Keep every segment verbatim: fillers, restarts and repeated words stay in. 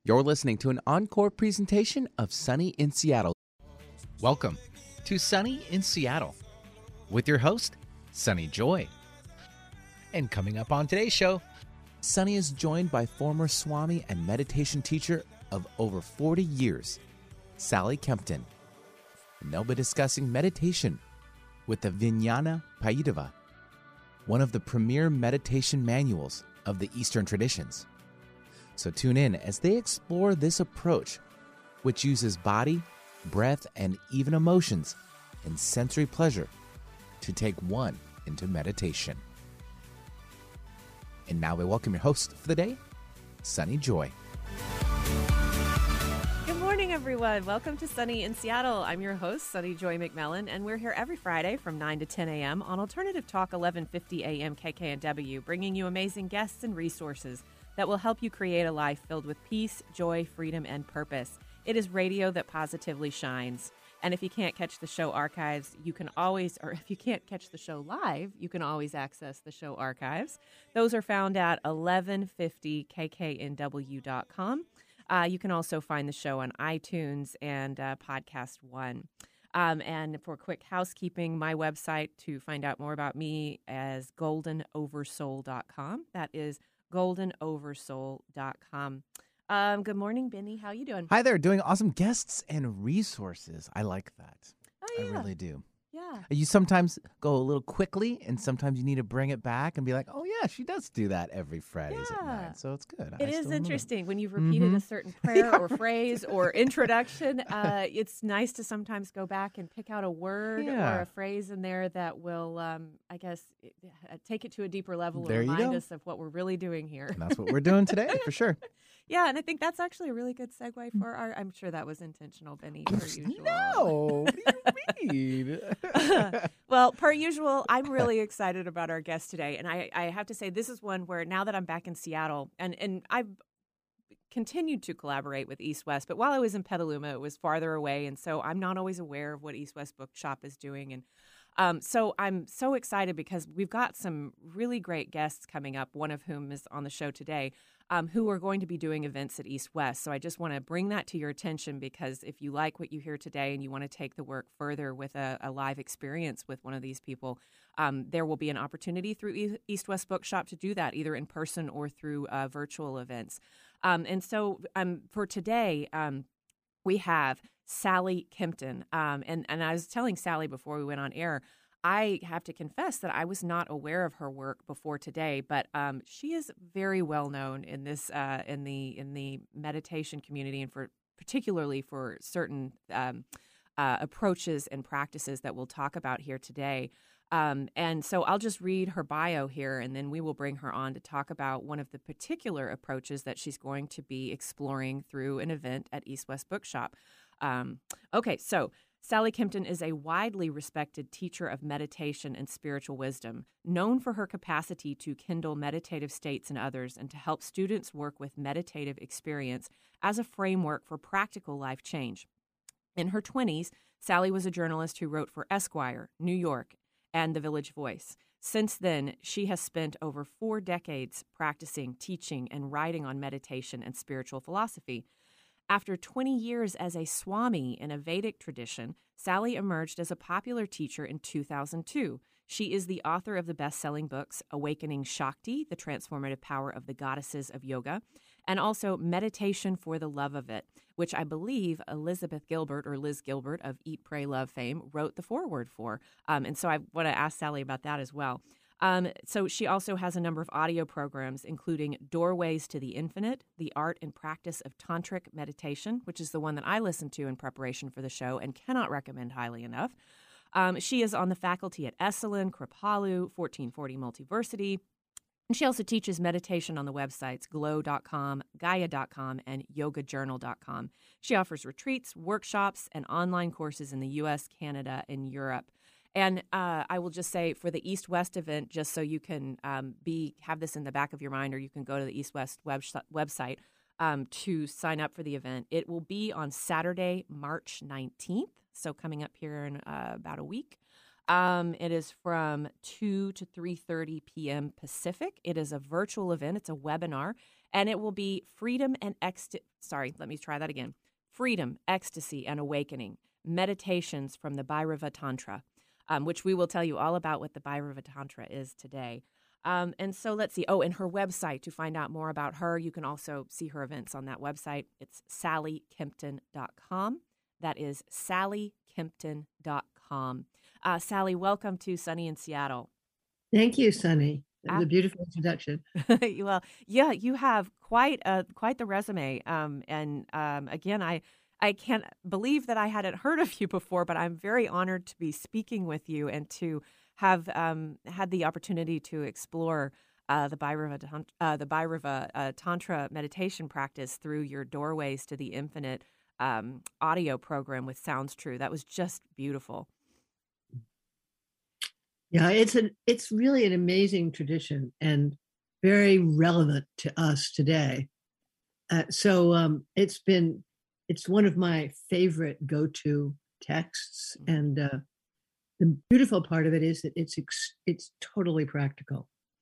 You're listening to an encore presentation of Sunny in Seattle. Welcome to Sunny in Seattle with your host, Sunny Joy. And coming up on today's show, Sunny is joined by former Swami and meditation teacher of over forty years, Sally Kempton. And they'll be discussing meditation with the Vijnana Payadava, one of the premier meditation manuals of the Eastern traditions. So tune in as they explore this approach, which uses body, breath, and even emotions and sensory pleasure to take one into meditation. And now we welcome your host for the day, Sunny Joy. Good morning, everyone. Welcome to Sunny in Seattle. I'm your host, Sunny Joy McMillan, and we're here every Friday from nine to ten a.m. on Alternative Talk eleven fifty a.m. K K N W, bringing you amazing guests and resources that will help you create a life filled with peace, joy, freedom, and purpose. It is radio that positively shines. And if you can't catch the show archives, you can always, or if you can't catch the show live, you can always access the show archives. Those are found at eleven fifty K K N W dot com. Uh, you can also find the show on iTunes and uh, Podcast One. Um, and for quick housekeeping, my website to find out more about me is golden oversoul dot com. That is golden oversoul dot com. Um, good morning, Benny. How you doing? Hi there, doing awesome guests and resources. I like that. Oh, yeah. I really do. Yeah. You sometimes go a little quickly, and sometimes you need to bring it back and be like, oh, yeah, she does do that every Fridays at Yeah. nine, so it's good. It I is still interesting when you've repeated Mhm. a certain prayer or phrase or introduction. Uh, it's nice to sometimes go back and pick out a word Yeah. or a phrase in there that will, um, I guess, uh, take it to a deeper level There and you remind go. us of what we're really doing here. And that's what we're doing today, for sure. Yeah, and I think that's actually a really good segue for our. I'm sure that was intentional, Benny, per usual. No, what do you mean? Well, per usual, I'm really excited about our guest today. And I, I have to say, this is one where now that I'm back in Seattle, and, and I've continued to collaborate with East West, but while I was in Petaluma, it was farther away. And so I'm not always aware of what East West Bookshop is doing. And um, so I'm so excited because we've got some really great guests coming up, one of whom is on the show today, um, who are going to be doing events at East West. So I just want to bring that to your attention because if you like what you hear today and you want to take the work further with a, a live experience with one of these people, um, there will be an opportunity through e- East West Bookshop to do that, either in person or through uh, virtual events. Um, and so um, for today, um, we have Sally Kempton. Um, and, and I was telling Sally before we went on air, I have to confess that I was not aware of her work before today, but um, she is very well known in this uh, in the in the meditation community, and for particularly for certain um, uh, approaches and practices that we'll talk about here today. Um, and so I'll just read her bio here, and then we will bring her on to talk about one of the particular approaches that she's going to be exploring through an event at East West Bookshop. Um, okay, so Sally Kempton is a widely respected teacher of meditation and spiritual wisdom, known for her capacity to kindle meditative states in others and to help students work with meditative experience as a framework for practical life change. In her twenties, Sally was a journalist who wrote for Esquire, New York, and The Village Voice. Since then, she has spent over four decades practicing, teaching, and writing on meditation and spiritual philosophy. After twenty years as a Swami in a Vedic tradition, Sally emerged as a popular teacher in two thousand two. She is the author of the best-selling books Awakening Shakti, The Transformative Power of the Goddesses of Yoga, and also Meditation for the Love of It, which I believe Elizabeth Gilbert, or Liz Gilbert of Eat, Pray, Love fame, wrote the foreword for. Um, and so I want to ask Sally about that as well. Um, so she also has a number of audio programs, including Doorways to the Infinite, The Art and Practice of Tantric Meditation, which is the one that I listened to in preparation for the show and cannot recommend highly enough. Um, she is on the faculty at Esalen, Kripalu, fourteen forty Multiversity. And she also teaches meditation on the websites glow dot com, gaia dot com, and yoga journal dot com. She offers retreats, workshops, and online courses in the U S, Canada, and Europe. And uh, I will just say for the East West event, just so you can um, be have this in the back of your mind, or you can go to the East West web- website um, to sign up for the event. It will be on Saturday, March nineteenth, so coming up here in uh, about a week. Um, it is from two to three thirty p.m. Pacific. It is a virtual event. It's a webinar, And it will be freedom and ecstasy. Sorry, let me try that again. Freedom, ecstasy, and awakening. Meditations from the Bhairava Tantra, um, which we will tell you all about what the Bhairava Tantra is today. Um, and so let's see. Oh, and her website, to find out more about her, you can also see her events on that website. It's sally kempton dot com. That is sally kempton dot com. Uh, Sally, welcome to Sunny in Seattle. Thank you, Sunny. That was a beautiful introduction. Well, yeah, you have quite a quite the resume. Um, and um, again, I I can't believe that I hadn't heard of you before, but I'm very honored to be speaking with you and to have um, had the opportunity to explore uh, the Bhairava uh, the Bhairava uh, Tantra meditation practice through your Doorways to the Infinite um, audio program with Sounds True. That was just beautiful. Yeah, it's an it's really an amazing tradition and very relevant to us today. Uh, so um, it's been it's one of my favorite go-to texts, and uh, the beautiful part of it is that it's ex- it's totally practical.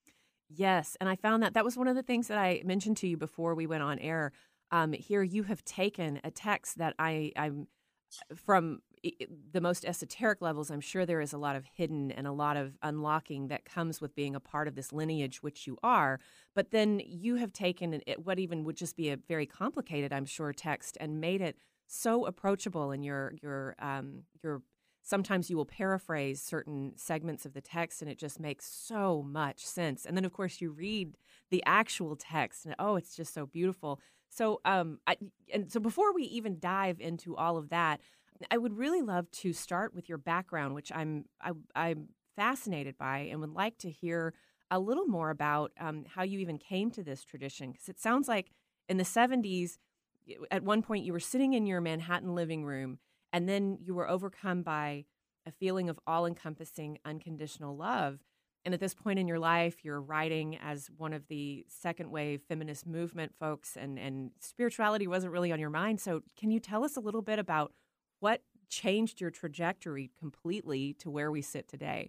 Yes, and I found that that was one of the things that I mentioned to you before we went on air. Um, here, you have taken a text that I I'm from the most esoteric levels. I'm sure there is a lot of hidden and a lot of unlocking that comes with being a part of this lineage, which you are. But then you have taken what even would just be a very complicated, I'm sure, text and made it so approachable. And your your um, your sometimes you will paraphrase certain segments of the text, and it just makes so much sense. And then, of course, you read the actual text, and oh, it's just so beautiful. So, um, I, and so before we even dive into all of that, I would really love to start with your background, which I'm I, I'm fascinated by, and would like to hear a little more about um, how you even came to this tradition. Because it sounds like in the seventies, at one point you were sitting in your Manhattan living room, and then you were overcome by a feeling of all-encompassing, unconditional love. And at this point in your life, you're writing as one of the second wave feminist movement folks, and, and spirituality wasn't really on your mind. So can you tell us a little bit about what changed your trajectory completely to where we sit today?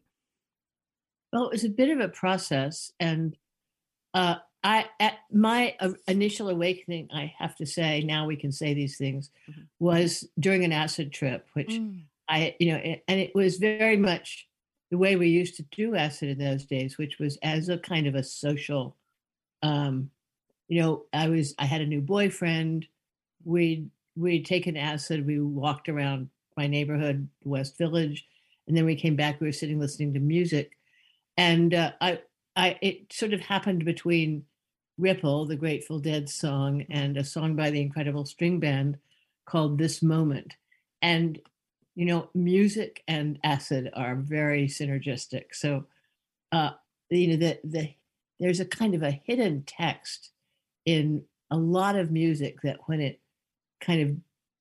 Well, it was a bit of a process. And uh, I, at my uh, initial awakening, I have to say, now we can say these things, mm-hmm. was during an acid trip, which mm. I, you know, it, and it was very much the way we used to do acid in those days, which was as a kind of a social, um, you know, I was, I had a new boyfriend. We'd, we'd taken acid. We walked around my neighborhood, West Village. And then we came back, we were sitting listening to music. And uh, I, I, it sort of happened between Ripple, the Grateful Dead song, and a song by the Incredible String Band called This Moment. And you know, music and acid are very synergistic. So, uh, you know, the, the, there's a kind of a hidden text in a lot of music that when it kind of,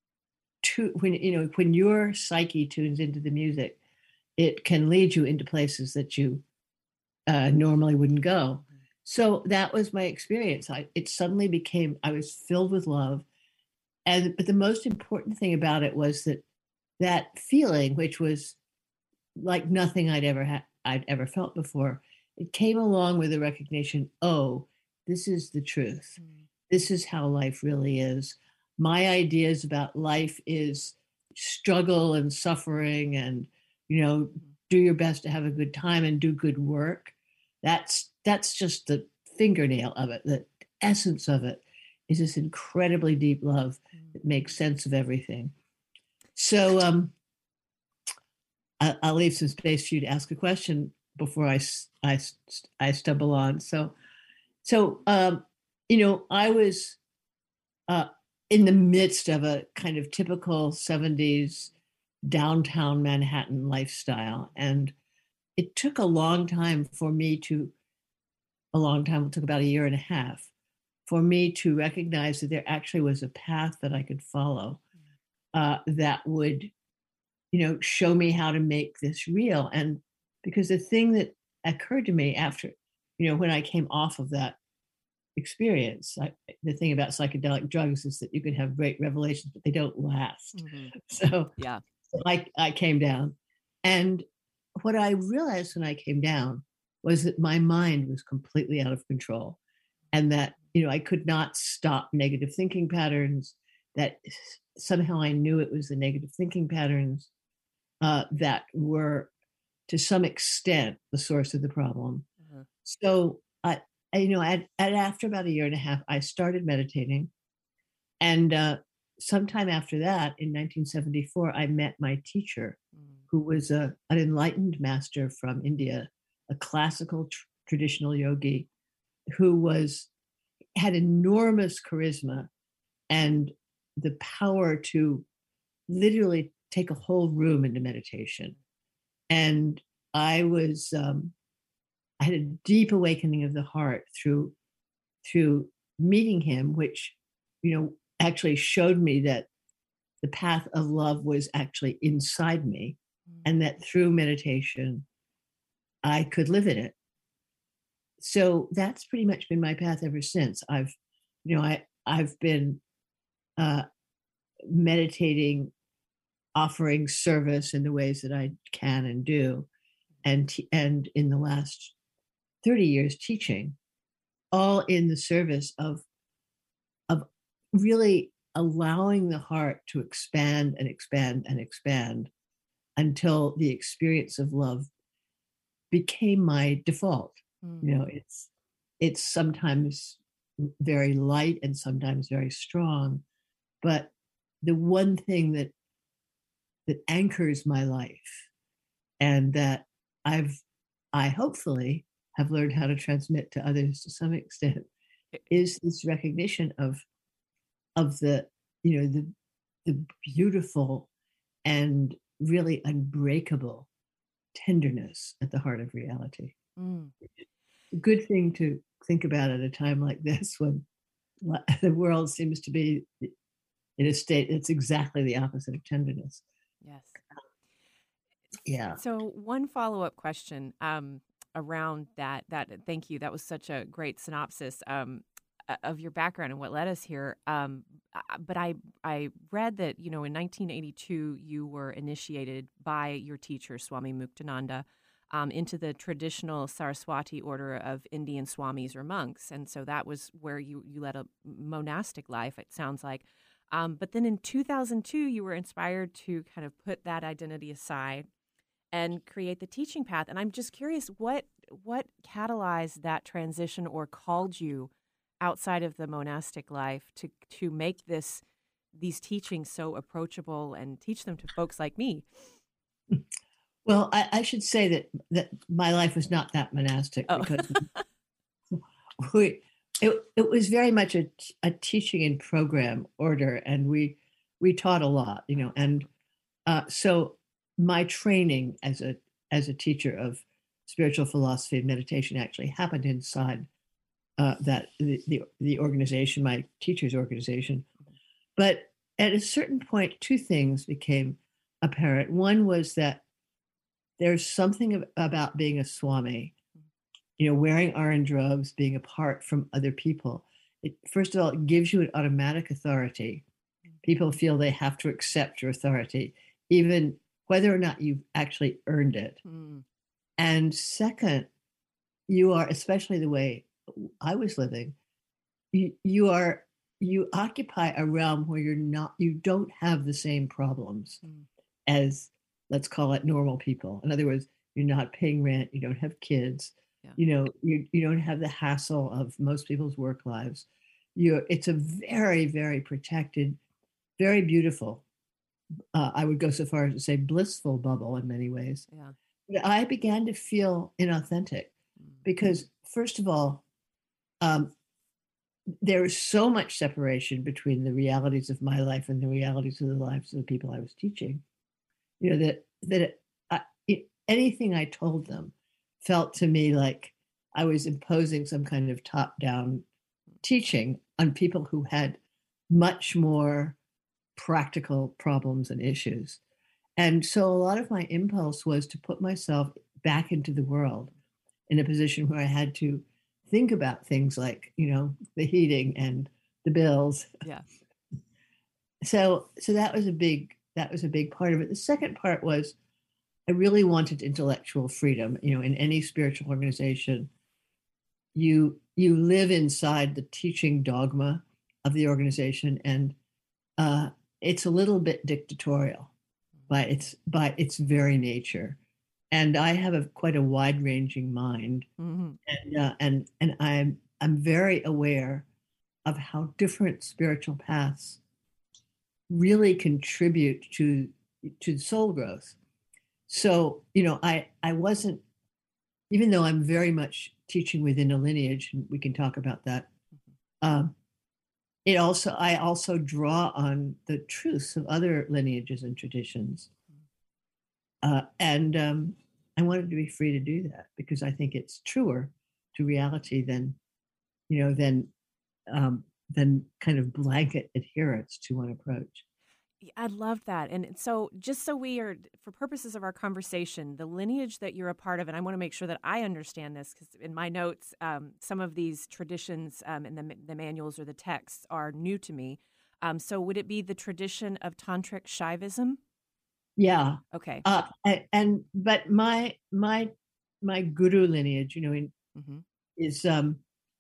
tu- when, you know, when your psyche tunes into the music, it can lead you into places that you uh, normally wouldn't go. So that was my experience. I, it suddenly became, I was filled with love. And, but the most important thing about it was that that feeling, which was like nothing I'd ever had, I'd ever felt before, it came along with the recognition, oh, this is the truth. Mm. This is how life really is. My ideas about life is struggle and suffering and, you know, mm. do your best to have a good time and do good work. That's, that's just the fingernail of it. The essence of it is this incredibly deep love mm. that makes sense of everything. So um, I, I'll leave some space for you to ask a question before I, I, I stumble on. So, so um, you know, I was uh, in the midst of a kind of typical seventies downtown Manhattan lifestyle. And it took a long time for me to, a long time, it took about a year and a half, for me to recognize that there actually was a path that I could follow. Uh, that would, you know, show me how to make this real. And because the thing that occurred to me after, you know, when I came off of that experience, I, the thing about psychedelic drugs is that you can have great revelations, but they don't last. Mm-hmm. So yeah, so I, I came down. And what I realized when I came down was that my mind was completely out of control, and that you know, I could not stop negative thinking patterns, that somehow I knew it was the negative thinking patterns uh, that were to some extent the source of the problem. Uh-huh. So I, I, you know, at, at after about a year and a half, I started meditating. And uh, sometime after that, in nineteen seventy-four, I met my teacher, mm. who was a, an enlightened master from India, a classical tr- traditional yogi, who was had enormous charisma and the power to literally take a whole room into meditation. And I was, um, I had a deep awakening of the heart through, through meeting him, which, you know, actually showed me that the path of love was actually inside me, mm. and that through meditation, I could live in it. So that's pretty much been my path ever since. I've, you know, I, I've been uh, meditating, offering service in the ways that I can and do, and t- and in the last thirty years teaching, all in the service of of really allowing the heart to expand and expand and expand until the experience of love became my default. Mm. You know, it's it's sometimes very light and sometimes very strong, but the one thing that that anchors my life and that I've I hopefully have learned how to transmit to others to some extent is this recognition of of the, you know, the the beautiful and really unbreakable tenderness at the heart of reality. Mm. A good thing to think about at a time like this when the world seems to be in a state that's exactly the opposite of tenderness. Yes. Yeah. So one follow-up question um, around that, that, thank you. That was such a great synopsis um, of your background and what led us here. Um, but I, I read that, you know, in nineteen eighty-two, you were initiated by your teacher, Swami Muktananda, um, into the traditional Saraswati order of Indian swamis or monks. And so that was where you, you led a monastic life, it sounds like. Um, but then in two thousand two, you were inspired to kind of put that identity aside and create the teaching path. And I'm just curious, what what catalyzed that transition or called you outside of the monastic life to to make this these teachings so approachable and teach them to folks like me? Well, I, I should say that that my life was not that monastic oh. because we. It it was very much a, a teaching and program order, and we we taught a lot, you know. And uh, so my training as a as a teacher of spiritual philosophy and meditation actually happened inside uh, that the, the the organization, my teacher's organization. But at a certain point, two things became apparent. One was that there's something about being a Swami, you know, wearing orange robes, being apart from other people. It, first of all, it gives you an automatic authority. People feel they have to accept your authority, even whether or not you've actually earned it. Mm. And second, you are, especially the way I was living, you, you are, you occupy a realm where you're not, you don't have the same problems mm. as, let's call it, normal people. In other words, you're not paying rent, you don't have kids. Yeah. You know, you, you don't have the hassle of most people's work lives. You're, it's a very, very protected, very beautiful, uh, I would go so far as to say blissful bubble in many ways. Yeah. But I began to feel inauthentic mm. because, first of all, um, there was so much separation between the realities of my life and the realities of the lives of the people I was teaching. You know, that, that it, I, it, anything I told them felt to me like I was imposing some kind of top-down teaching on people who had much more practical problems and issues. And so a lot of my impulse was to put myself back into the world in a position where I had to think about things like, you know, the heating and the bills. Yeah. So so that was a big that was a big part of it. The second part was I really wanted intellectual freedom. You know, in any spiritual organization, you you live inside the teaching dogma of the organization, and uh, it's a little bit dictatorial by its by its very nature. And I have a quite a wide-ranging mind, Mm-hmm. and uh, and and I'm I'm very aware of how different spiritual paths really contribute to to soul growth. So, you know, I I wasn't, even though I'm very much teaching within a lineage, and we can talk about that. Um, it also I also draw on the truths of other lineages and traditions, uh, and um, I wanted to be free to do that because I think it's truer to reality than, you know, than um, than kind of blanket adherence to one approach. I love that. And so, just so we are, for purposes of our conversation, the lineage that you're a part of, and I want to make sure that I understand this because in my notes, um, some of these traditions um, in the, the manuals or the texts are new to me. Um, so, would it be the tradition of Tantric Shaivism? Yeah. Okay. Uh, and, and but my my my guru lineage, you know, in, mm-hmm. is um,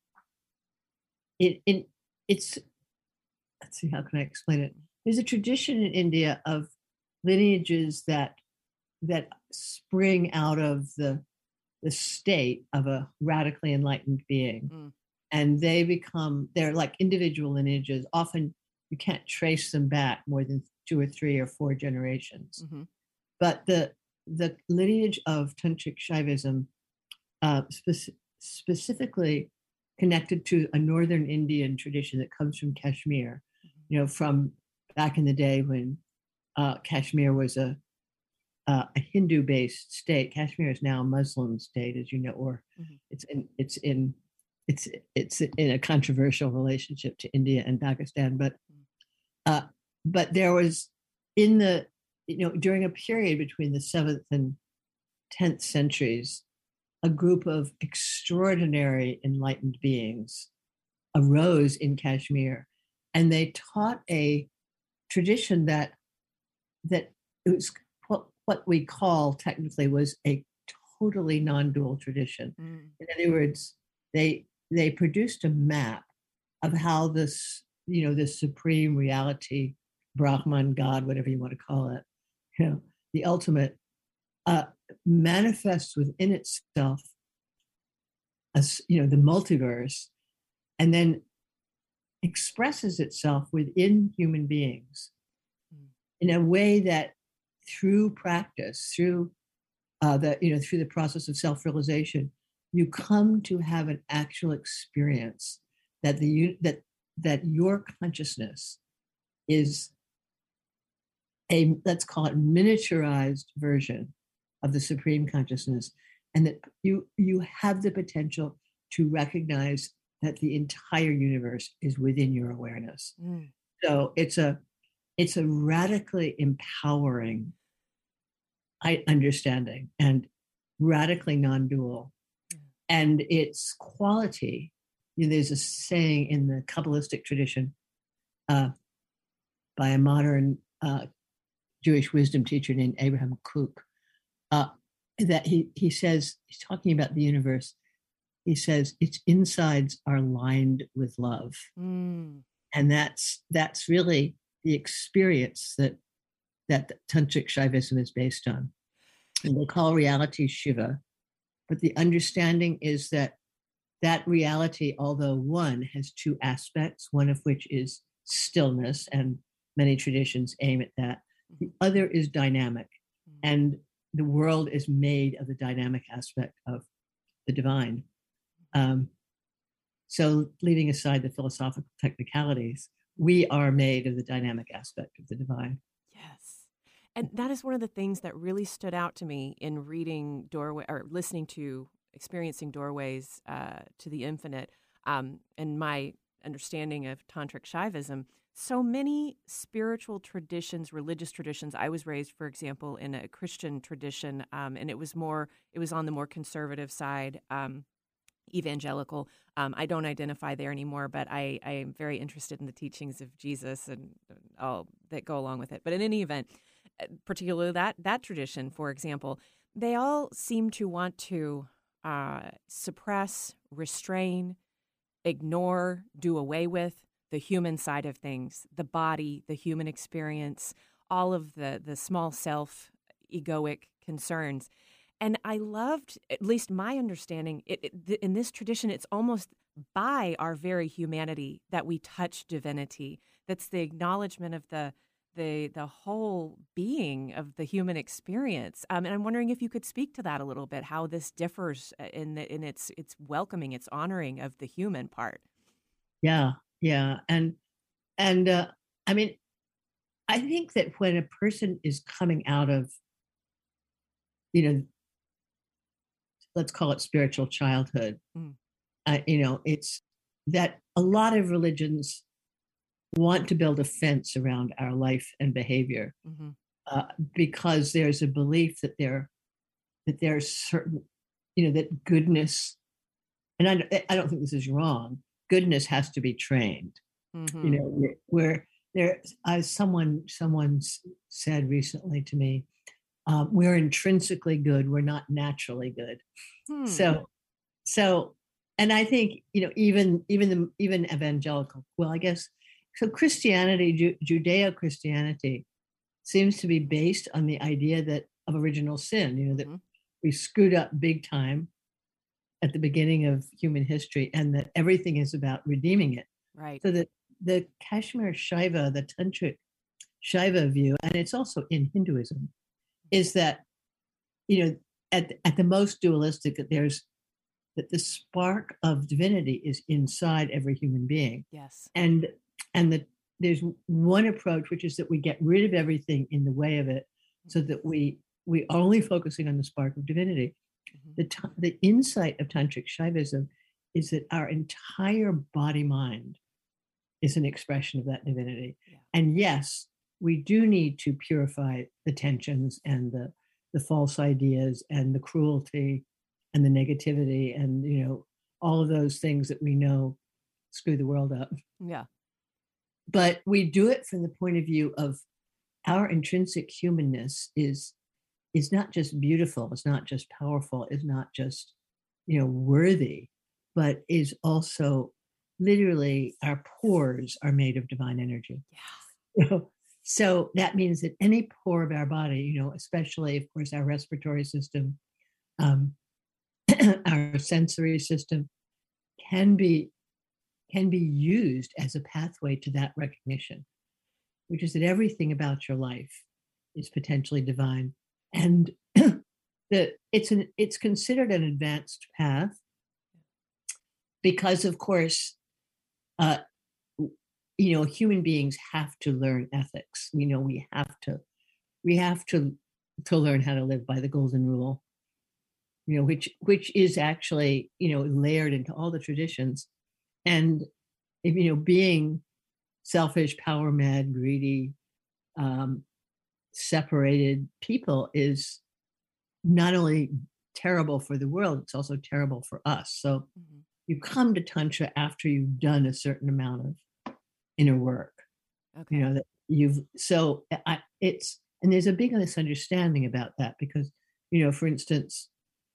it in it's let's see, how can I explain it? There's a tradition in India of lineages that that spring out of the the state of a radically enlightened being, Mm. and they become they're like individual lineages. Often you can't trace them back more than two or three or four generations. Mm-hmm. But the the lineage of Tantric Shaivism, uh, spec- specifically connected to a northern Indian tradition that comes from Kashmir, you know, from back in the day when uh, Kashmir was a uh, a Hindu-based state. Kashmir is now a Muslim state, as you know, or mm-hmm. it's in it's in it's it's in a controversial relationship to India and Pakistan. But uh, but there was in the you know during a period between the seventh and tenth centuries, a group of extraordinary enlightened beings arose in Kashmir, and they taught a tradition that that it was what, what we call technically was a totally non-dual tradition. Mm. In other words, they they produced a map of how this, you know, this supreme reality, Brahman, God, whatever you want to call it, you know, the ultimate, uh, manifests within itself as, you know, the multiverse, and then expresses itself within human beings in a way that through practice, through uh, the, you know, through the process of self-realization, you come to have an actual experience that the that that your consciousness is a, let's call it, miniaturized version of the supreme consciousness, and that you you have the potential to recognize that the entire universe is within your awareness. Mm. So it's a it's a radically empowering understanding and radically non-dual. Mm. And its quality, you know, there's a saying in the Kabbalistic tradition uh, by a modern uh, Jewish wisdom teacher named Abraham Kook, uh, that he, he says, he's talking about the universe, he says, its insides are lined with love. Mm. And that's that's really the experience that that Tantric Shaivism is based on. And they call reality Shiva, but the understanding is that that reality, although one, has two aspects, one of which is stillness, and many traditions aim at that. The other is dynamic, and the world is made of the dynamic aspect of the divine. Um, so leaving aside the philosophical technicalities, we are made of the dynamic aspect of the divine. Yes. And that is one of the things that really stood out to me in reading Doorway, or listening to, experiencing Doorways uh, to the Infinite, um, and my understanding of Tantric Shaivism. So many spiritual traditions, religious traditions. I was raised, for example, in a Christian tradition, um, and it was more, it was on the more conservative side, um, evangelical. Um, I don't identify there anymore, but I, I am very interested in the teachings of Jesus and all that go along with it. But in any event, particularly that that tradition, for example, they all seem to want to uh, suppress, restrain, ignore, do away with the human side of things, the body, the human experience, all of the the small self egoic concerns. And I loved, at least my understanding, it, it, th- in this tradition, it's almost by our very humanity that we touch divinity. That's the acknowledgement of the the the whole being of the human experience. Um, and I'm wondering if you could speak to that a little bit, how this differs in the, in its its welcoming, its honoring of the human part. Yeah, yeah, and and uh, I mean, I think that when a person is coming out of, you know, let's call it spiritual childhood, Mm. uh, you know, it's that a lot of religions want to build a fence around our life and behavior, Mm-hmm. uh, because there's a belief that there that there's certain, you know, that goodness, and I, I don't think this is wrong. Goodness has to be trained. Mm-hmm. You know, where, where there, as someone someone said recently to me, um, we're intrinsically good. We're not naturally good. Hmm. So, so, and I think, you know, even even the even evangelical. Well, I guess so. Christianity, Ju- Judeo-Christianity, seems to be based on the idea that of original sin. You know, that Mm-hmm. we screwed up big time at the beginning of human history, and that everything is about redeeming it. Right. So that the Kashmir Shaiva, the Tantric Shaiva view, and it's also in Hinduism, is that, you know, at at the most dualistic, that there's that the spark of divinity is inside every human being, Yes. and and that there's one approach, which is that we get rid of everything in the way of it, so that we we are only focusing on the spark of divinity. Mm-hmm. The t- the insight of Tantric Shaivism is that our entire body mind is an expression of that divinity, Yeah. and yes, we do need to purify the tensions and the the false ideas and the cruelty and the negativity and, you know, all of those things that we know screw the world up. Yeah. But we do it from the point of view of our intrinsic humanness is is not just beautiful, it's not just powerful, it's not just, you know, worthy, but is also literally our pores are made of divine energy. Yeah. You know, so that means that any pore of our body, you know, especially, of course, our respiratory system, um, our sensory system, can be can be used as a pathway to that recognition, which is that everything about your life is potentially divine, and that it's an it's considered an advanced path because, of course, uh, you know, human beings have to learn ethics. We know we have to we have to to learn how to live by the golden rule, you know, which which is actually, you know, layered into all the traditions. And if, you know, being selfish, power mad, greedy, um, separated people is not only terrible for the world, it's also terrible for us. So Mm-hmm. you come to Tantra after you've done a certain amount of inner work. Okay. You know, that you've, so I, it's, and there's a big misunderstanding about that because, you know, for instance,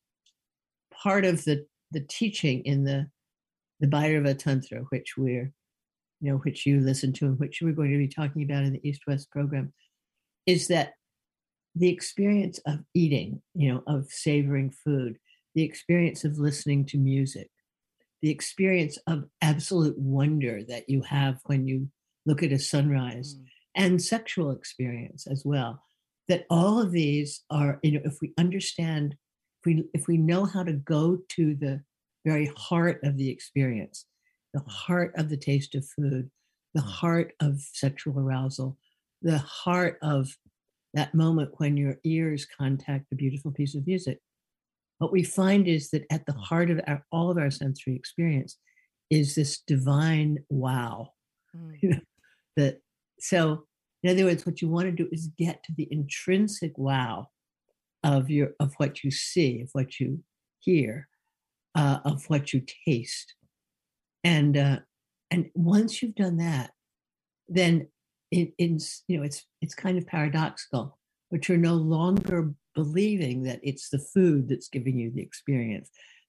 part of the, the teaching in the, the Bhairava Tantra, which we're, you know, which you listen to and which we're going to be talking about in the East West program, is that the experience of eating, you know, of savoring food, the experience of listening to music, the experience of absolute wonder that you have when you look at a sunrise, Mm. and sexual experience as well, that all of these are, you know, if we understand, if we if we know how to go to the very heart of the experience, the heart of the taste of food, the heart of sexual arousal, the heart of that moment when your ears contact a beautiful piece of music, what we find is that at the heart of our, all of our sensory experience is this divine wow. Mm. You know, that, so in other words, what you want to do is get to the intrinsic wow of your of what you see, of what you hear, uh, of what you taste, and uh, and once you've done that, then it, it's, you know, it's it's kind of paradoxical, but you're no longer believing that it's the food that's giving you the experience,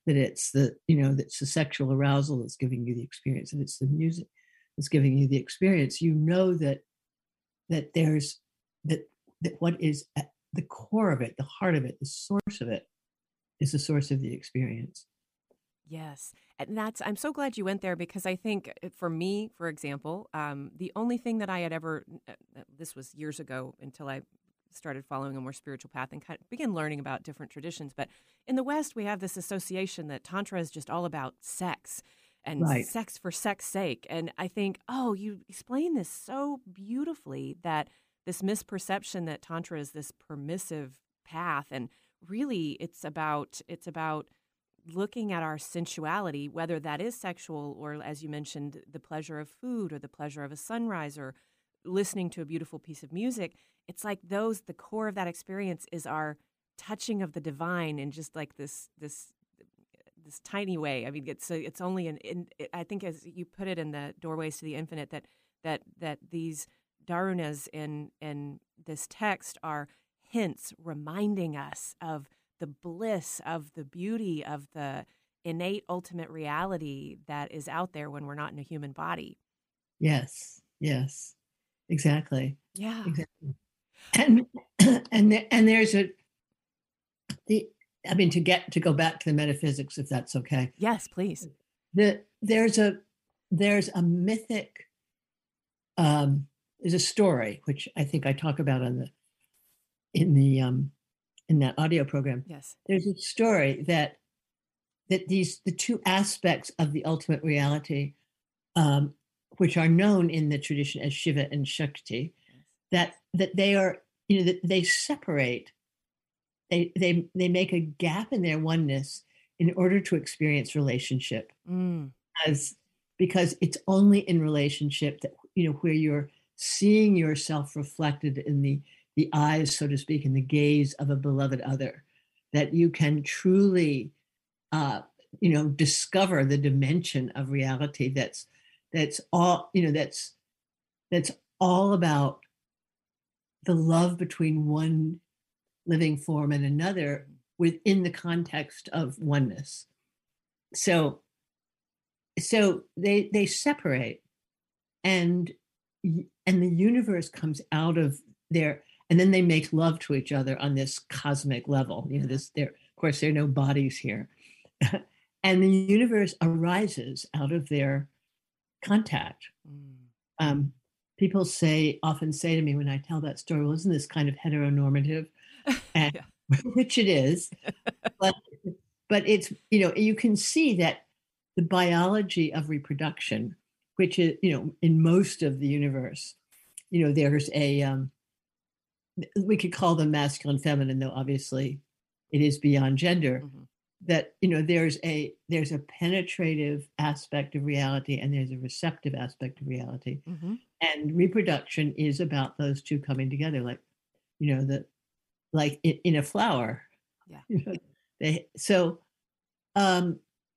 that it's the, you know, that's the sexual arousal that's giving you the experience, that it's the music that's giving you the experience, you know that that there's that that what is at the core of it, the heart of it, the source of it, is the source of the experience. Yes. And that's, I'm so glad you went there, because I think for me, for example, um, the only thing that I had ever, uh, this was years ago until I started following a more spiritual path and kind of began learning about different traditions. But in the West, we have this association that Tantra is just all about sex and Right. sex for sex sake. And I think, oh, you explain this so beautifully, that this misperception that Tantra is this permissive path, and really it's about, it's about looking at our sensuality, whether that is sexual or, as you mentioned, the pleasure of food or the pleasure of a sunrise or listening to a beautiful piece of music. It's like those, the core of that experience is our touching of the divine in just like this, this, this tiny way. I mean, it's it's only an, in, I think as you put it in the Doorways to the Infinite, that that that these darunas in in this text are hints reminding us of the bliss, of the beauty, of the innate ultimate reality that is out there when we're not in a human body. Yes, yes, exactly. Yeah. Exactly. And and there, and there's a the I mean to get to go back to the metaphysics, if that's okay. Yes, please. The there's a there's a mythic um there's a story which I think I talk about on the in the um in that audio program. Yes. There's a story that that these the two aspects of the ultimate reality, um, which are known in the tradition as Shiva and Shakti, Yes. that that they are, you know, that they separate, they they they make a gap in their oneness in order to experience relationship. Mm. As because it's only in relationship that, you know, where you're seeing yourself reflected in the the eyes, so to speak, in the gaze of a beloved other, that you can truly, uh, you know, discover the dimension of reality that's that's all, you know, that's that's all about the love between one living form and another within the context of oneness. So, so they they separate, and and the universe comes out of their. And then they make love to each other on this cosmic level. You know, this there, of course, there are no bodies here. And the universe arises out of their contact. Mm. Um, people say, often say to me when I tell that story, well, isn't this kind of heteronormative? And, Yeah. which it is. but, but it's, you know, you can see that the biology of reproduction, which is, you know, in most of the universe, you know, there's a, um, we could call them masculine, feminine, though obviously it is beyond gender. Mm-hmm. That, you know, there's a there's a penetrative aspect of reality and there's a receptive aspect of reality. Mm-hmm. And reproduction is about those two coming together, like, you know, the like in, in a flower. Yeah. You know, they so um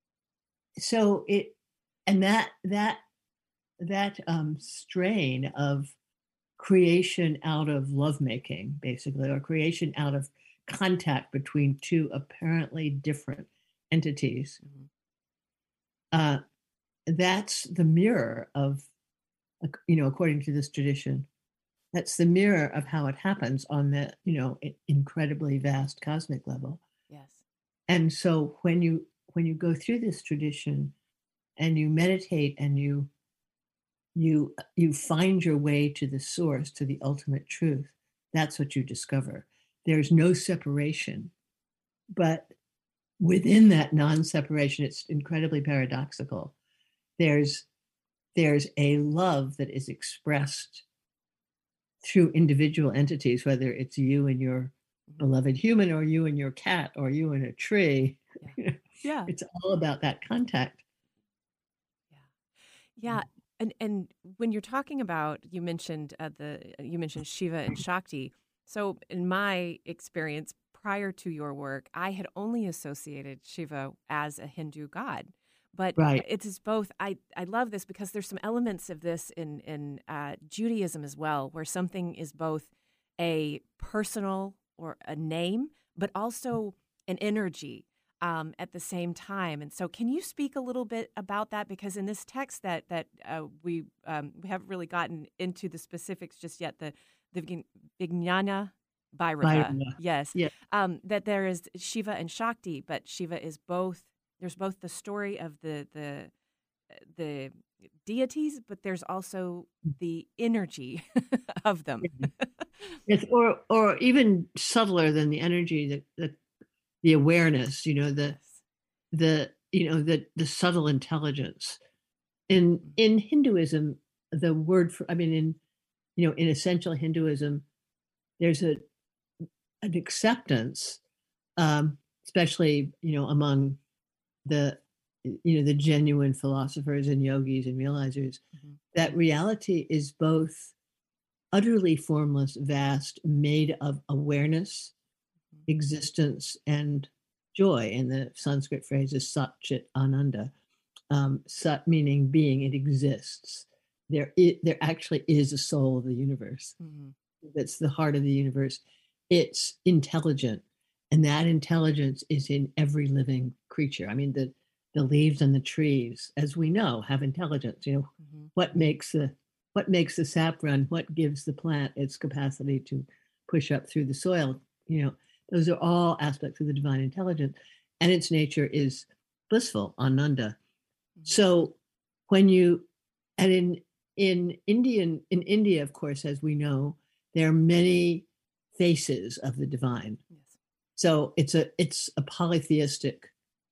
so it and that that that um strain of creation out of lovemaking, basically, or creation out of contact between two apparently different entities. Mm-hmm. Uh, that's the mirror of, you know, according to this tradition, that's the mirror of how it happens on the, you know, incredibly vast cosmic level. Yes. And so when you when you go through this tradition and you meditate and you you you find your way to the source, to the ultimate truth, that's what you discover. There's no separation, but within that non-separation, it's incredibly paradoxical. There's there's a love that is expressed through individual entities, whether it's you and your beloved human, or you and your cat, or you and a tree. Yeah. Yeah. It's all about that contact. Yeah. Yeah. And and when you're talking about, you mentioned uh, the you mentioned Shiva and Shakti. So in my experience, prior to your work, I had only associated Shiva as a Hindu god. But Right. it is both. I, I love this because there's some elements of this in in uh, Judaism as well, where something is both a personal or a name, but also an energy. um, at the same time. And so, can you speak a little bit about that? Because in this text that that uh, we um, we haven't really gotten into the specifics just yet. The the Vig- Vijnana Bhairava, Bhairava. yes, Yeah. um, that there is Shiva and Shakti, but Shiva is both. There's both the story of the the the deities, but there's also the energy of them. Yes, or or even subtler than the energy, the, the the awareness, you know, the the you know the the subtle intelligence. In in Hinduism, the word for I mean in you know in essential Hinduism, there's a an acceptance, um, especially you know among the you know the genuine philosophers and yogis and realizers, mm-hmm. that reality is both utterly formless, vast, made of awareness, mm-hmm. existence, and joy. And the Sanskrit phrase is Sat Chit Ananda. Um, Sat meaning being, it exists. There, it, there actually is a soul of the universe. Mm-hmm. That's the heart of the universe. It's intelligent, and that intelligence is in every living creature. I mean, the the leaves and the trees, as we know, have intelligence. You know, mm-hmm. what makes the what makes the sap run? What gives the plant its capacity to push up through the soil? You know, those are all aspects of the divine intelligence, and its nature is blissful, Ananda. Mm-hmm. So, when you and in in Indian in India, of course, as we know, there are many faces of the divine. Yes. So it's a it's a polytheistic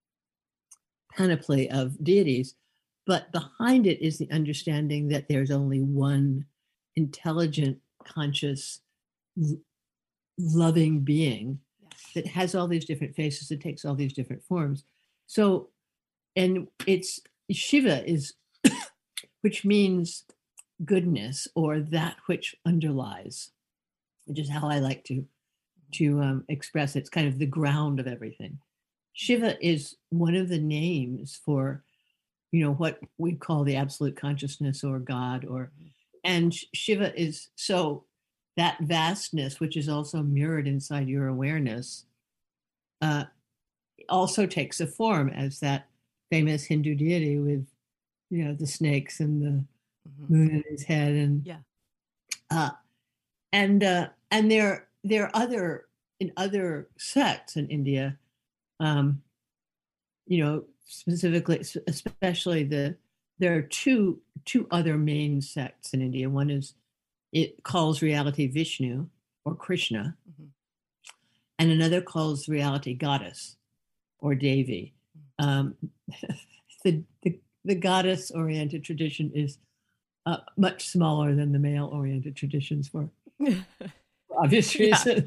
panoply of deities, but behind it is the understanding that there's only one intelligent, conscious, l- loving being, yes. that has all these different faces, that takes all these different forms. So, and it's Shiva is, which means goodness or that which underlies, which is how I like to to um, express it. It's kind of the ground of everything. Shiva is one of the names for, you know, what we call the absolute consciousness or God, or, and Shiva is, so that vastness, which is also mirrored inside your awareness, uh, also takes a form as that famous Hindu deity with, you know, the snakes and the mm-hmm. moon in his head. And, yeah. Uh, and, uh, and there, there are other, in other sects in India, Um, you know, specifically, especially the, there are two two other main sects in India. One is, it calls reality Vishnu or Krishna, mm-hmm. and another calls reality Goddess or Devi. Um, the, the the goddess-oriented tradition is uh, much smaller than the male-oriented traditions for, for obvious reasons.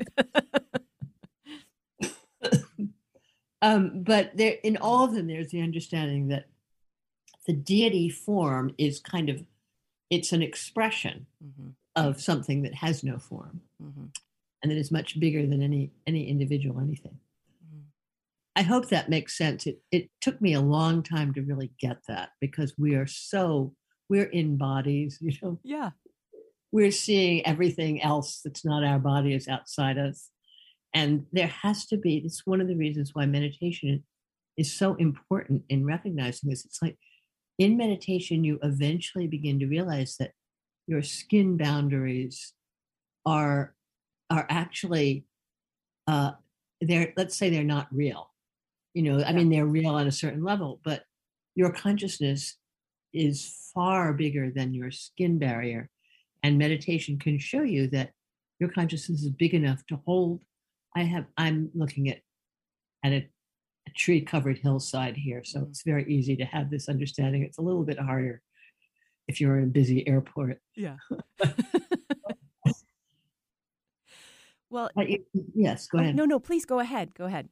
Um, but there, in all of them, there's the understanding that the deity form is kind of, it's an expression mm-hmm. of something that has no form, mm-hmm. and that is much bigger than any any individual anything. Mm-hmm. I hope that makes sense. It it took me a long time to really get that, because we are so, we're in bodies, you know. Yeah. We're seeing everything else that's not our body is outside us. And there has to be, it's one of the reasons why meditation is so important in recognizing this. It's like in meditation, you eventually begin to realize that your skin boundaries are, are actually, uh, they're, let's say they're not real. You know, I yeah. mean, they're real on a certain level, but your consciousness is far bigger than your skin barrier. And meditation can show you that your consciousness is big enough to hold. I have, I'm looking at, at a, a tree covered hillside here. So it's very easy to have this understanding. It's a little bit harder if you're in a busy airport. Yeah. Well, you, yes, go oh, ahead. No, no, please go ahead. Go ahead.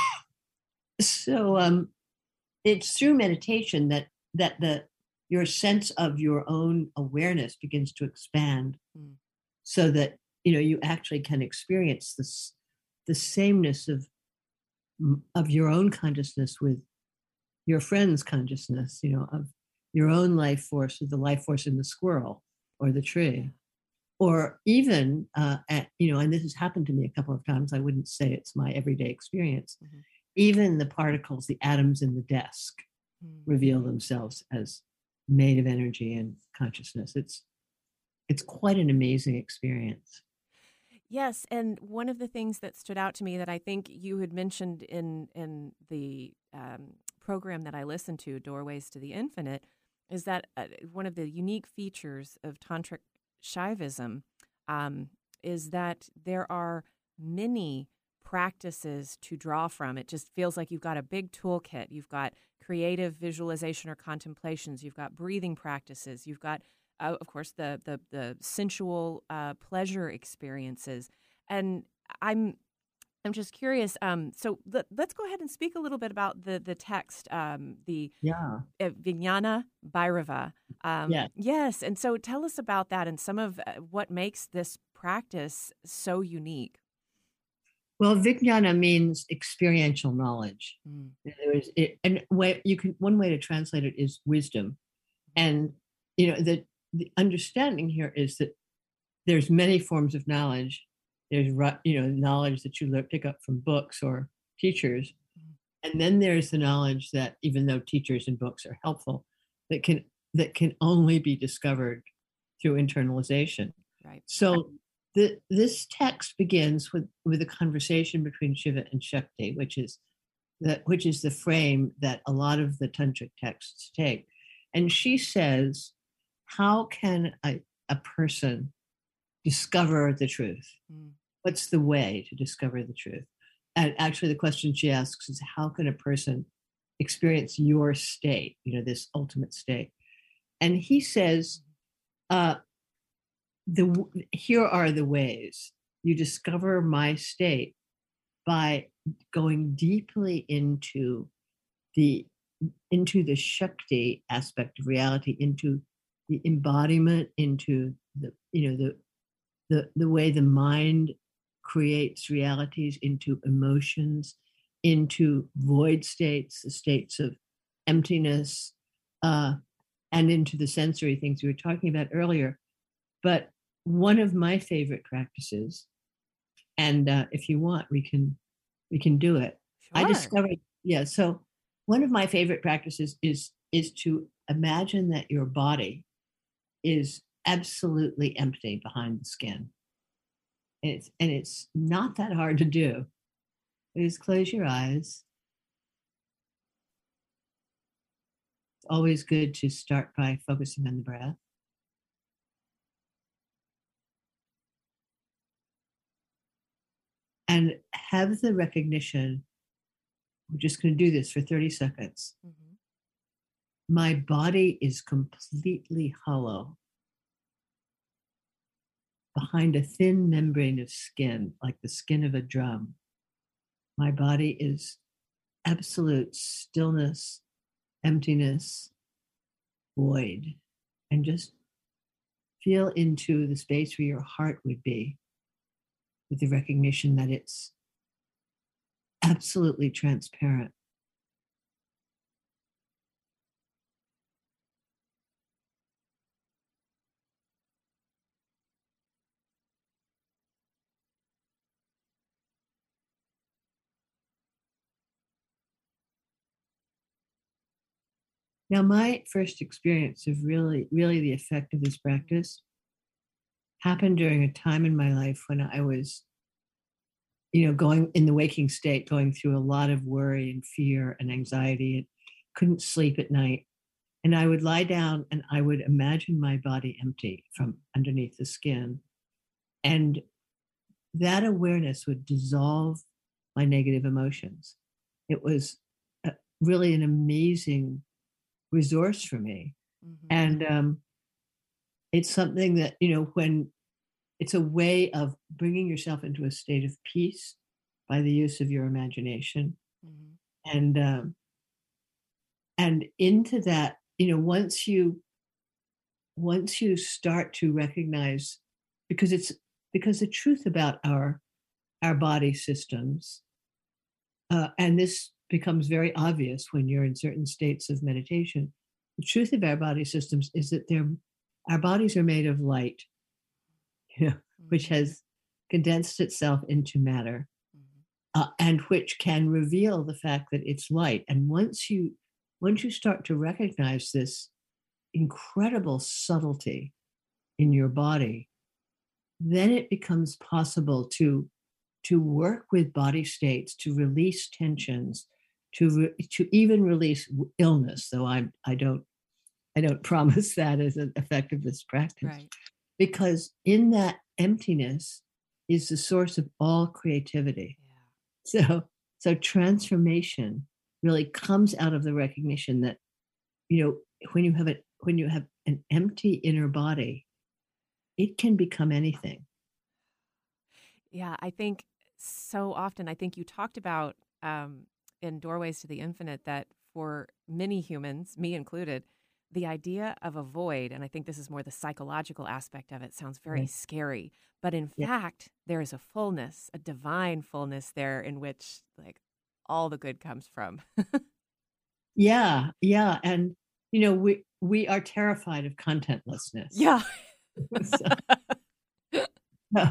So um, it's through meditation that, that the, your sense of your own awareness begins to expand, mm. so that, you know, you actually can experience this, the sameness of of your own consciousness with your friend's consciousness, you know, of your own life force with the life force in the squirrel or the tree. Yeah. Or even, uh, at, you know, and this has happened to me a couple of times. I wouldn't say it's my everyday experience, mm-hmm. even the particles, the atoms in the desk, reveal themselves as made of energy and consciousness. It's it's quite an amazing experience. Yes, and one of the things that stood out to me that I think you had mentioned in in the um, program that I listened to, Doorways to the Infinite, is that uh, one of the unique features of Tantric Shaivism um, is that there are many practices to draw from. It just feels like you've got a big toolkit. You've got creative visualization or contemplations. You've got breathing practices. You've got Uh, of course, the the the sensual uh, pleasure experiences, and I'm I'm just curious. Um, so let, let's go ahead and speak a little bit about the the text, um, the Yeah. uh, Vijnana Bhairava. Um, Yeah. Yes, and so tell us about that and some of uh, what makes this practice so unique. Well, Vijnana means experiential knowledge. Mm. There is, it, and way you can one way to translate it is wisdom, and you know the the understanding here is that there's many forms of knowledge. There's ru- you know knowledge that you learn, pick up from books or teachers, and then there's the knowledge that even though teachers and books are helpful, that can that can only be discovered through internalization. Right. So the, this text begins with, with a conversation between Shiva and Shakti, which is that which is the frame that a lot of the tantric texts take. And she says, how can a, a person discover the truth? Mm. What's the way to discover the truth? And actually the question she asks is, how can a person experience your state, you know, this ultimate state? And he says, uh, the here are the ways you discover my state by going deeply into the into the Shakti aspect of reality, into the embodiment, into the you know the the the way the mind creates realities, into emotions, into void states, the states of emptiness, uh, and into the sensory things we were talking about earlier. But one of my favorite practices, and uh, if you want, we can we can do it. I Sure. discovered, yeah. So one of my favorite practices is is to imagine that your body is absolutely empty behind the skin. And it's and it's not that hard to do. Just close your eyes. It's always good to start by focusing on the breath. And have the recognition, we're just going to do this for thirty seconds. Mm-hmm. My body is completely hollow behind a thin membrane of skin, like the skin of a drum. My body is absolute stillness, emptiness, void. And just feel into the space where your heart would be, with the recognition that it's absolutely transparent. Now, my first experience of really, really the effect of this practice happened during a time in my life when I was, you know, going in the waking state, going through a lot of worry and fear and anxiety, and couldn't sleep at night. And I would lie down and I would imagine my body empty from underneath the skin. And that awareness would dissolve my negative emotions. It was a, really an amazing resource for me. Mm-hmm. And um, it's something that, you know, when it's a way of bringing yourself into a state of peace by the use of your imagination. Mm-hmm. And, um, and into that, you know, once you, once you start to recognize, because it's, because the truth about our, our body systems, uh, and this becomes very obvious when you're in certain states of meditation. The truth of our body systems is that they're, our bodies are made of light, you know, mm-hmm. which has condensed itself into matter. Mm-hmm. uh, and which can reveal the fact that it's light. And once you once you start to recognize this incredible subtlety in your body, then it becomes possible to to work with body states, to release tensions, to re, to even release illness. Though I I don't I don't promise that as an effectiveness practice, Right. because in that emptiness is the source of all creativity. Yeah. So so transformation really comes out of the recognition that, you know, when you have it when you have an empty inner body, it can become anything. Yeah, I think so often, I think you talked about um, in Doorways to the Infinite that for many humans, me included, the idea of a void, and I think this is more the psychological aspect of it, sounds very Right. scary. But in Yeah. fact, there is a fullness, a divine fullness there in which like all the good comes from. Yeah, yeah, and you know, we we are terrified of contentlessness. Yeah. so, so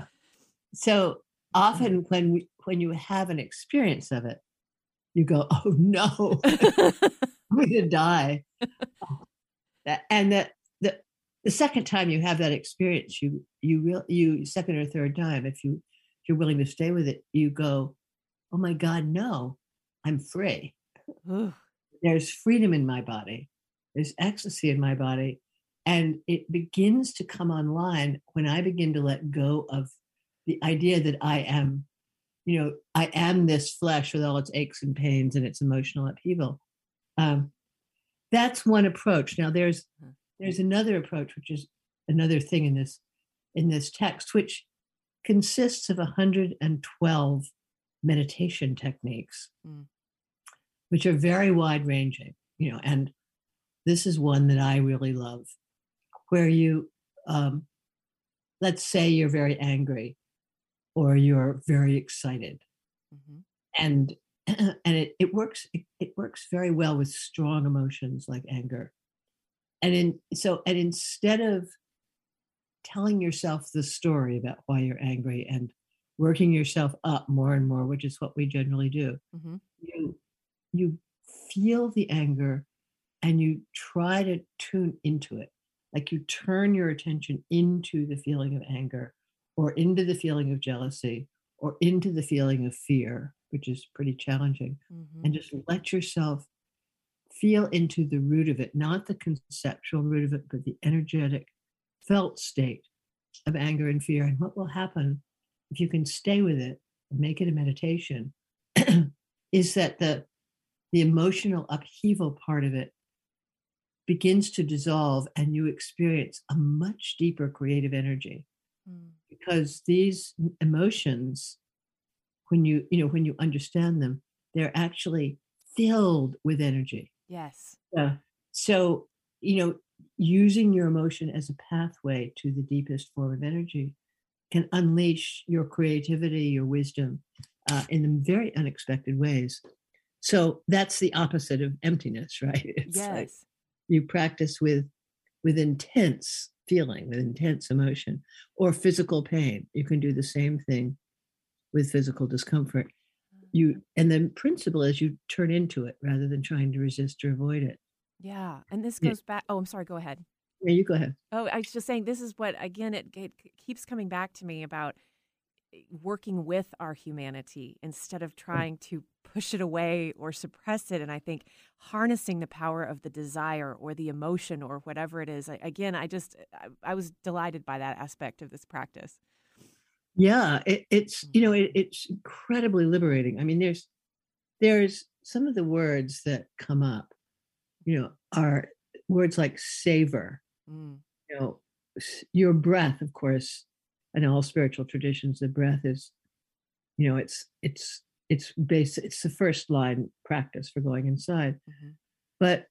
so often when we when you have an experience of it, you go, "Oh no, I'm going to die." That- and that the the second time you have that experience, you you real you second or third time, if you if you're willing to stay with it, you go, "Oh my God, no, I'm free. Ooh, There's freedom in my body. There's ecstasy in my body." And it begins to come online when I begin to let go of the idea that I am, you know, I am this flesh with all its aches and pains and its emotional upheaval. Um, that's one approach. Now there's Mhm. there's another approach, which is another thing in this in this text, which consists of one hundred twelve meditation techniques, Mm. which are very wide ranging, you know, and this is one that I really love, where you, um, let's say you're very angry or you're very excited, Mhm. and and it, it works it, it works very well with strong emotions like anger. And in so and instead of telling yourself the story about why you're angry and working yourself up more and more, which is what we generally do, Mhm. you you feel the anger and you try to tune into it. Like you turn your attention into the feeling of anger or into the feeling of jealousy or into the feeling of fear, which is pretty challenging. Mhm. And just let yourself feel into the root of it, not the conceptual root of it, but the energetic, felt state of anger and fear. And what will happen if you can stay with it and make it a meditation is that the the emotional upheaval part of it begins to dissolve and you experience a much deeper creative energy, Mm. because these emotions, when you you know when you understand them, they're actually filled with energy. Yes. Yeah. So, you know, using your emotion as a pathway to the deepest form of energy can unleash your creativity, your wisdom, uh, in very unexpected ways. So that's the opposite of emptiness, right? It's like Yes. you practice with with intense feeling, with intense emotion, or physical pain. You can do the same thing with physical discomfort. You and the principle is you turn into it rather than trying to resist or avoid it. Yeah. And this Yeah, goes back. Oh, I'm sorry. Go ahead. yeah, you go ahead. Oh, I was just saying, this is what, again, it, it keeps coming back to me about eh, working with our humanity instead of trying to push it away or suppress it. And I think harnessing the power of the desire or the emotion or whatever it is. I, again, I just, I, I was delighted by that aspect of this practice. Yeah, it, it's you know it, it's incredibly liberating. I mean, there's there's some of the words that come up, you know, are words like savor. Mm. You know, s- your breath, of course, in all spiritual traditions, the breath is, you know, it's it's it's base. It's the first line practice for going inside. Hmm. But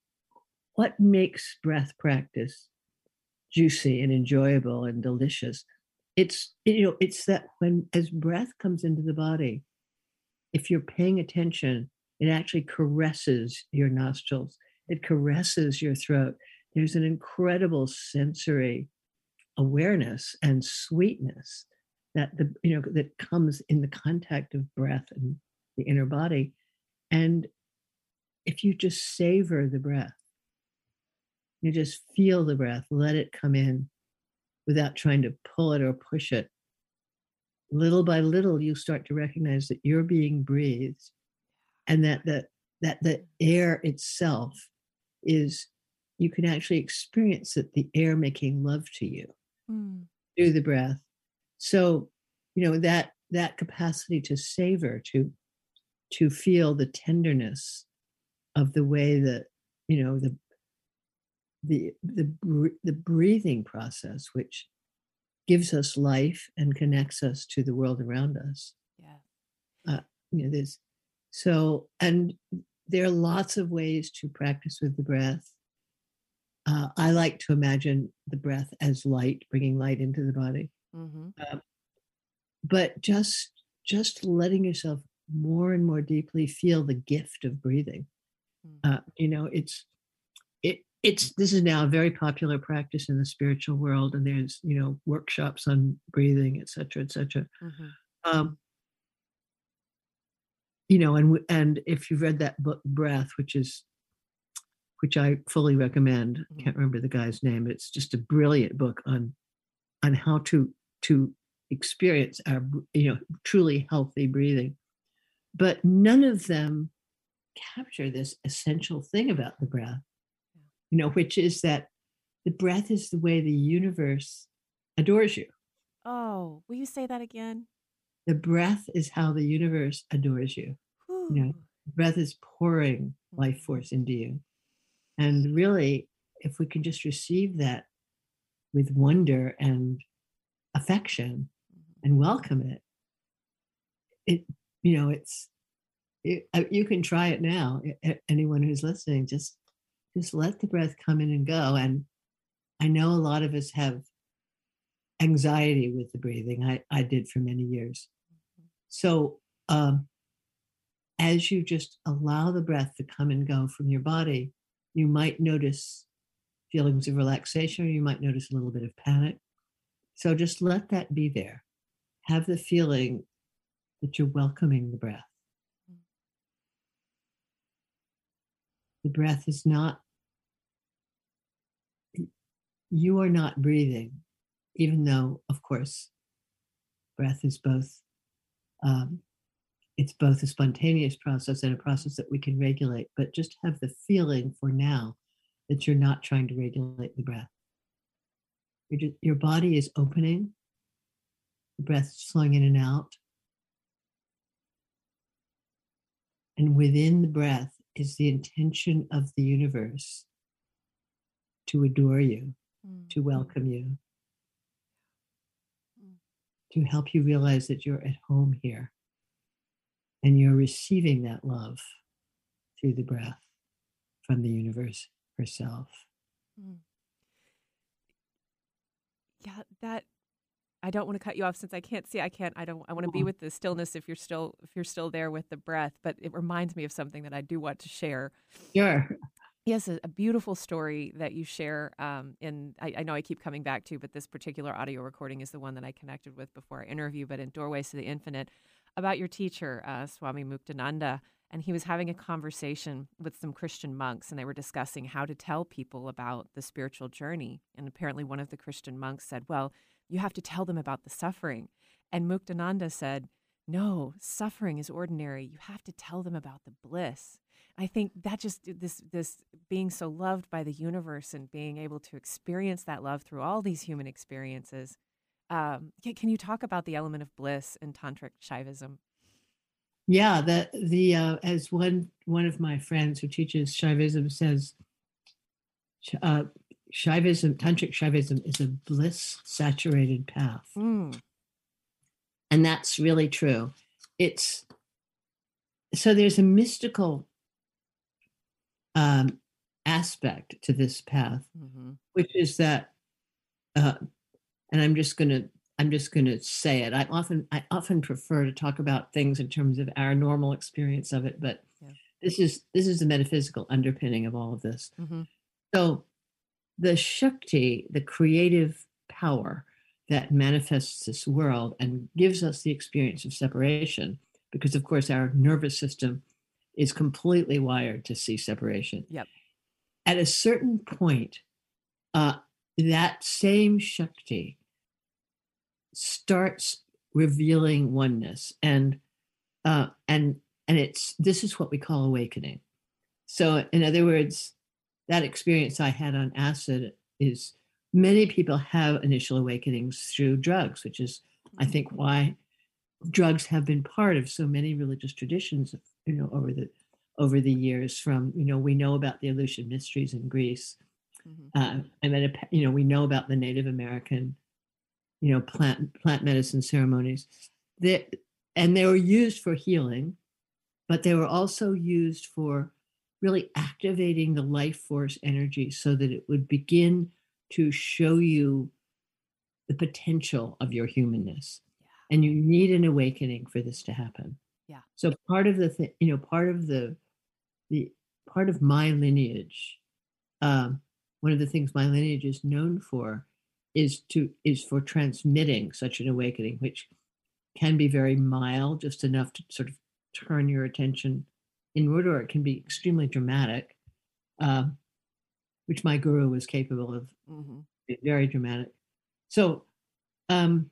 what makes breath practice juicy and enjoyable and delicious? It's you know, it's that when as breath comes into the body, if you're paying attention, it actually caresses your nostrils. It caresses your throat. There's an incredible sensory awareness and sweetness that the you know that comes in the contact of breath and the inner body. And if you just savor the breath, you just feel the breath, let it come in without trying to pull it or push it. Little by little, you start to recognize that you're being breathed, and that the that the air itself is, you can actually experience it, the air making love to you Mm. through the breath. So, you know, that that capacity to savor, to to feel the tenderness of the way that, you know, the the the br- the breathing process, which gives us life and connects us to the world around us. Yeah. Uh, you know, there's so, and there are lots of ways to practice with the breath. Uh, I like to imagine the breath as light, bringing light into the body. Mm-hmm. Uh, but just just letting yourself more and more deeply feel the gift of breathing. Mm. Uh, you know, it's it it's this is now a very popular practice in the spiritual world, and there's, you know, workshops on breathing, et cetera, et cetera. Mm-hmm. Um, you know, and w- and if you've read that book Breath, which is which I fully recommend, Mhm. can't remember the guy's name, but it's just a brilliant book on on how to to experience our br- you know, truly healthy breathing. But none of them capture this essential thing about the breath, you know, which is that the breath is the way the universe adores you. Oh, will you say that again? The breath is how the universe adores you. You know, Whew. breath is pouring life Mhm. force into you. And really, if we can just receive that with wonder and affection Mhm. and welcome it, it, you know, it's, it, uh, you can try it now. A- a- Anyone who's listening, just, just let the breath come in and go. And I know a lot of us have anxiety with the breathing. I, I did for many years. So, um, as you just allow the breath to come and go from your body, you might notice feelings of relaxation, or you might notice a little bit of panic. So just let that be there. Have the feeling that you're welcoming the breath. The breath is not, you are not breathing, even though, of course, breath is both, um, it's both a spontaneous process and a process that we can regulate, but just have the feeling for now that you're not trying to regulate the breath. You're just, your body is opening, the breath is flowing in and out. And within the breath is the intention of the universe to adore you, Mm. to welcome you, Mm. to help you realize that you're at home here and you're receiving that love through the breath from the universe herself. Mm. Yeah, that I don't want to cut you off since I can't see. I can't. I don't. I want to be with the stillness if you're still if you're still there with the breath. But it reminds me of something that I do want to share. Sure. Yes, a, a beautiful story that you share. Um, in I, I know I keep coming back to, but this particular audio recording is the one that I connected with before our interview. But in Doorways to the Infinite, about your teacher, uh, Swami Muktananda, and he was having a conversation with some Christian monks, and they were discussing how to tell people about the spiritual journey. And apparently, one of the Christian monks said, "Well, you have to tell them about the suffering," and Muktananda said, "No, suffering is ordinary. You have to tell them about the bliss." I think that just this this being so loved by the universe and being able to experience that love through all these human experiences. Um, can, can you talk about the element of bliss in tantric Shaivism? Yeah, the the uh, as one one of my friends who teaches Shaivism says, uh, Shaivism, tantric Shaivism is a bliss saturated path, Mm. and that's really true. It's so there's a mystical um, aspect to this path, Mm-hmm. which is that, uh, and I'm just gonna I'm just gonna say it. I often I often prefer to talk about things in terms of our normal experience of it, but Yeah. this is this is the metaphysical underpinning of all of this. Mm-hmm. So the Shakti, the creative power that manifests this world and gives us the experience of separation, because of course our nervous system is completely wired to see separation. Yep. At a certain point, uh, that same Shakti starts revealing oneness, and uh, and and it's this is what we call awakening. So, in other words, that experience I had on acid is many people have initial awakenings through drugs, which is, I think, why drugs have been part of so many religious traditions, you know, over the over the years. From, you know, we know about the Eleusinian mysteries in Greece, mm-hmm. uh, and then, you know, we know about the Native American, you know, plant plant medicine ceremonies that, and they were used for healing, but they were also used for really activating the life force energy so that it would begin to show you the potential of your humanness. Yeah. And you need an awakening for this to happen. Yeah. So part of the thing, you know, part of the, the part of my lineage, um, one of the things my lineage is known for is to, is for transmitting such an awakening, which can be very mild, just enough to sort of turn your attention inward, or it can be extremely dramatic, uh, which my guru was capable of. Mm-hmm. Very dramatic. So, um,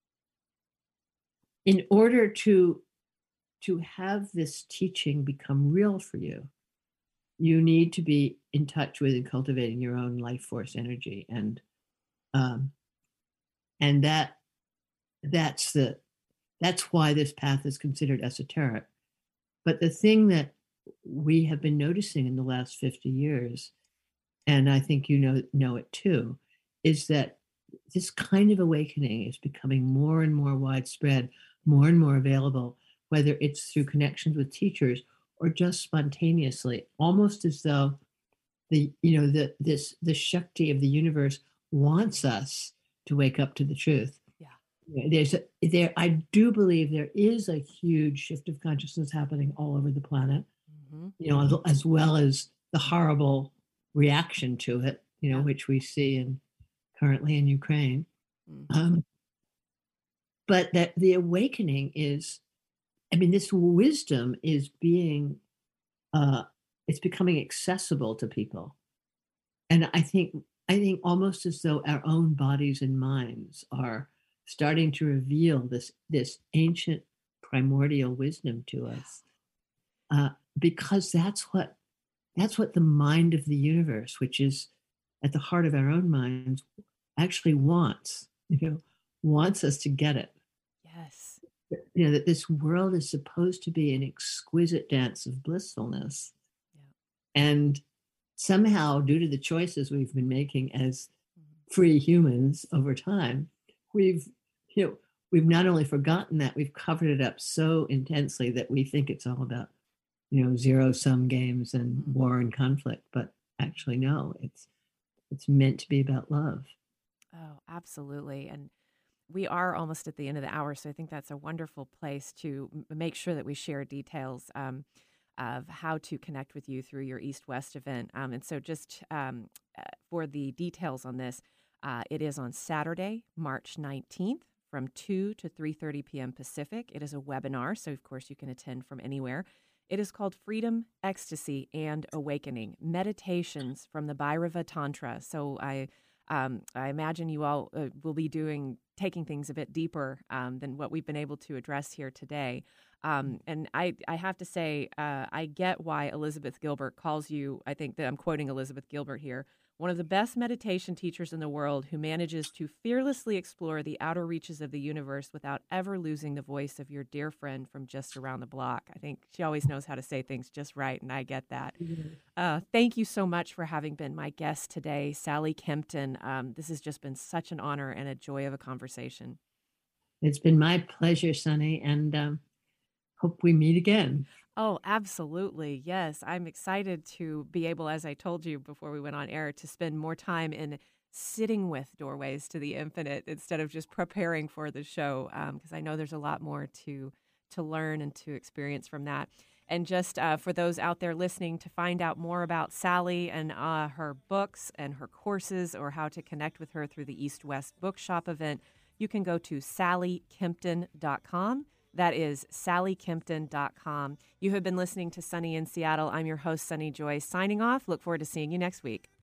in order to to have this teaching become real for you, you need to be in touch with and cultivating your own life force energy, and um, and that that's the that's why this path is considered esoteric. But the thing that we have been noticing in the last fifty years, and I think you know know it too, is that this kind of awakening is becoming more and more widespread, more and more available, whether it's through connections with teachers or just spontaneously, almost as though the, you know, the this the Shakti of the universe wants us to wake up to the truth. Yeah. There's a, there I do believe there is a huge shift of consciousness happening all over the planet, mm-hmm. you know, as, as well as the horrible reaction to it, you know, yeah. which we see in currently in Ukraine. Mm-hmm. Um, but that the awakening is, I mean, this wisdom is being, uh, it's becoming accessible to people. And I think, I think almost as though our own bodies and minds are starting to reveal this, this ancient primordial wisdom to us. Uh, because that's what, that's what the mind of the universe, which is at the heart of our own minds, actually wants, you know, wants us to get it. Yes. You know, that this world is supposed to be an exquisite dance of blissfulness. Yeah. And somehow, due to the choices we've been making as free humans over time, we've, you know, we've not only forgotten that, we've covered it up so intensely that we think it's all about, you know, zero-sum games and war and conflict. But actually, no, it's it's meant to be about love. Oh, absolutely. And we are almost at the end of the hour, so I think that's a wonderful place to m- make sure that we share details um, of how to connect with you through your East-West event. Um, and so just um, uh, for the details on this, uh, it is on Saturday, March nineteenth from two to three thirty p.m. Pacific. It is a webinar, so of course you can attend from anywhere. It is called Freedom, Ecstasy, and Awakening, Meditations from the Bhairava Tantra. So I um, I imagine you all uh, will be doing, taking things a bit deeper um, than what we've been able to address here today. Um, and I, I have to say, uh, I get why Elizabeth Gilbert calls you, I think that I'm quoting Elizabeth Gilbert here, one of the best meditation teachers in the world who manages to fearlessly explore the outer reaches of the universe without ever losing the voice of your dear friend from just around the block. I think she always knows how to say things just right, and I get that. Mm-hmm. Uh, thank you so much for having been my guest today, Sally Kempton. Um, this has just been such an honor and a joy of a conversation. It's been my pleasure, Sunny, and um, hope we meet again. Oh, absolutely. Yes. I'm excited to be able, as I told you before we went on air, to spend more time in sitting with Doorways to the Infinite instead of just preparing for the show, because um, I know there's a lot more to to learn and to experience from that. And just uh, for those out there listening, to find out more about Sally and uh, her books and her courses, or how to connect with her through the East-West Bookshop event, you can go to sally kempton dot com. That is sally kempton dot com. You have been listening to Sunny in Seattle. I'm your host, Sunny Joy, signing off. Look forward to seeing you next week.